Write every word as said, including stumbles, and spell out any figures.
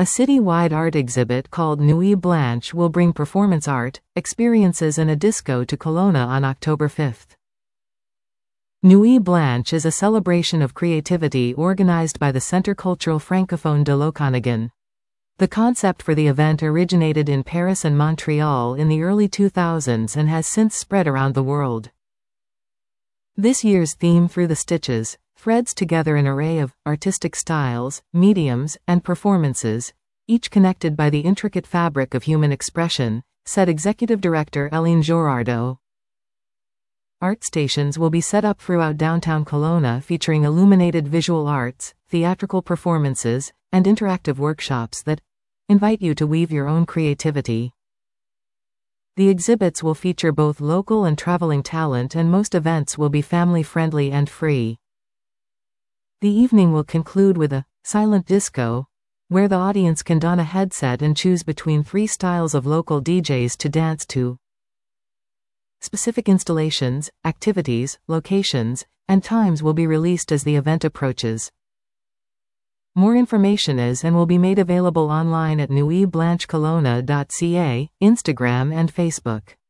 A city-wide art exhibit called Nuit Blanche will bring performance art, experiences and a disco to Kelowna on October fifth. Nuit Blanche is a celebration of creativity organized by the Centre Culturel Francophone de l'Okanagan. The concept for the event originated in Paris and Montreal in the early two thousands and has since spread around the world. This year's theme, Through the Stitches, threads together an array of artistic styles, mediums, and performances, each connected by the intricate fabric of human expression, said Executive Director Eline Girardot. Art stations will be set up throughout downtown Kelowna featuring illuminated visual arts, theatrical performances, and interactive workshops that invite you to weave your own creativity. The exhibits will feature both local and traveling talent, and most events will be family-friendly and free. The evening will conclude with a silent disco, where the audience can don a headset and choose between three styles of local D Js to dance to. Specific installations, activities, locations, and times will be released as the event approaches. More information is and will be made available online at nuit blanche kelowna dot c a, Instagram and Facebook.